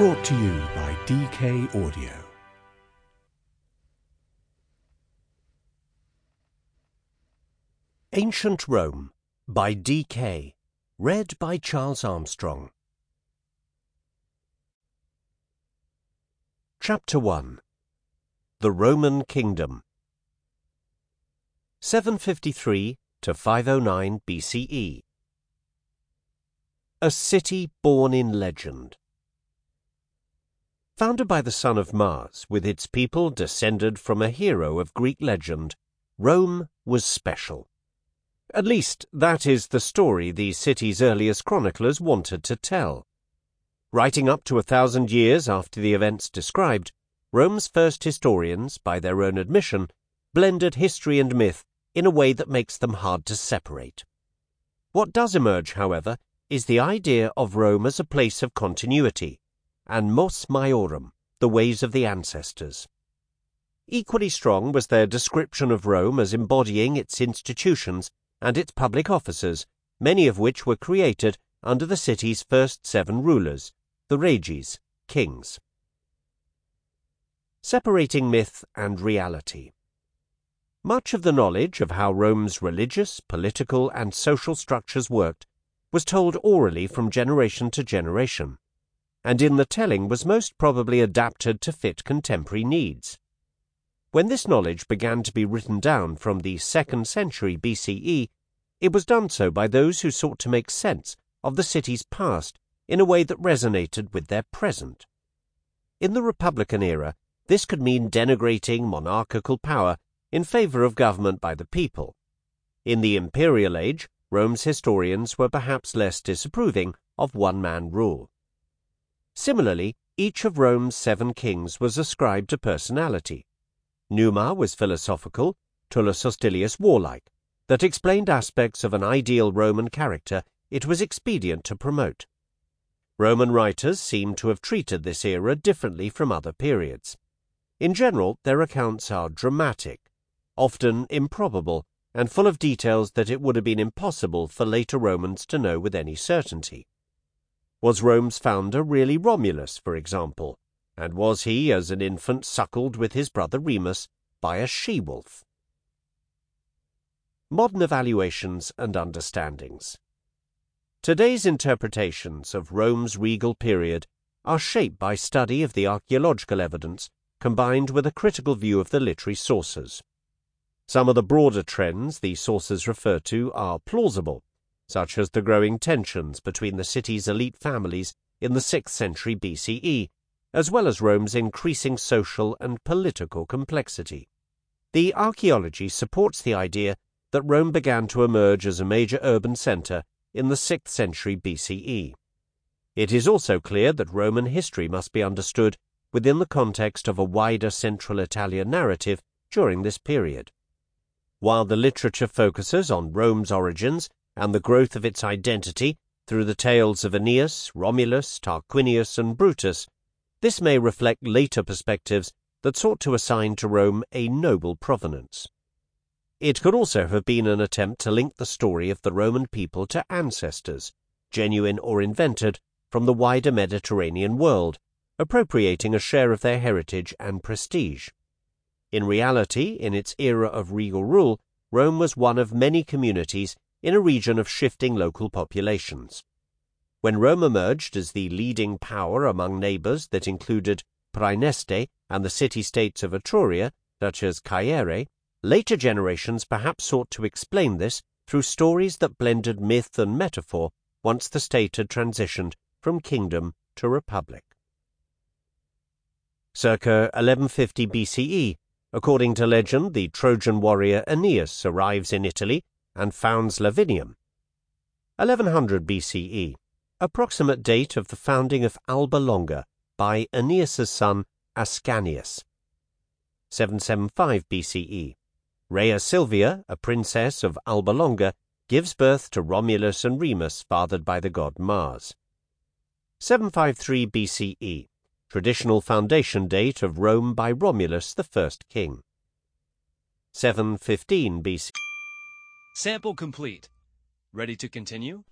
Brought to you by DK Audio. Ancient Rome by DK. Read by Charles Armstrong. Chapter 1. The Roman Kingdom. 753 to 509 BCE. A city born in legend. Founded by the son of Mars, with its people descended from a hero of Greek legend, Rome was special. At least, that is the story the city's earliest chroniclers wanted to tell. Writing up to 1,000 years after the events described, Rome's first historians, by their own admission, blended history and myth in a way that makes them hard to separate. What does emerge, however, is the idea of Rome as a place of continuity, and mos maiorum, the ways of the ancestors. Equally strong was their description of Rome as embodying its institutions and its public officers, many of which were created under the city's first 7 rulers, the reges, kings. Separating myth and reality. Much of the knowledge of how Rome's religious, political, and social structures worked was told orally from generation to generation, and in the telling was most probably adapted to fit contemporary needs. When this knowledge began to be written down from the 2nd century BCE, it was done so by those who sought to make sense of the city's past in a way that resonated with their present. In the Republican era, this could mean denigrating monarchical power in favor of government by the people. In the imperial age, Rome's historians were perhaps less disapproving of one-man rule. Similarly, each of Rome's 7 kings was ascribed a personality. Numa was philosophical, Tullus Hostilius warlike, that explained aspects of an ideal Roman character it was expedient to promote. Roman writers seem to have treated this era differently from other periods. In general, their accounts are dramatic, often improbable, and full of details that it would have been impossible for later Romans to know with any certainty. Was Rome's founder really Romulus, for example, and was he, as an infant, suckled with his brother Remus by a she-wolf? Modern evaluations and understandings. Today's interpretations of Rome's regal period are shaped by study of the archaeological evidence combined with a critical view of the literary sources. Some of the broader trends these sources refer to are plausible, such as the growing tensions between the city's elite families in the 6th century BCE, as well as Rome's increasing social and political complexity. The archaeology supports the idea that Rome began to emerge as a major urban center in the 6th century BCE. It is also clear that Roman history must be understood within the context of a wider Central Italian narrative during this period. While the literature focuses on Rome's origins and the growth of its identity through the tales of Aeneas, Romulus, Tarquinius, and Brutus, this may reflect later perspectives that sought to assign to Rome a noble provenance. It could also have been an attempt to link the story of the Roman people to ancestors, genuine or invented, from the wider Mediterranean world, appropriating a share of their heritage and prestige. In reality, in its era of regal rule, Rome was one of many communities in a region of shifting local populations. When Rome emerged as the leading power among neighbors that included Praeneste and the city-states of Etruria, such as Caere, later generations perhaps sought to explain this through stories that blended myth and metaphor once the state had transitioned from kingdom to republic. Circa 1150 BCE, according to legend, the Trojan warrior Aeneas arrives in Italy and founds Lavinium. 1100 BCE, approximate date of the founding of Alba Longa by Aeneas's son Ascanius. 775 BCE, Rhea Silvia, a princess of Alba Longa, gives birth to Romulus and Remus, fathered by the god Mars. 753 BCE, traditional foundation date of Rome by Romulus, the first king. 715 BC. Sample complete. Ready to continue?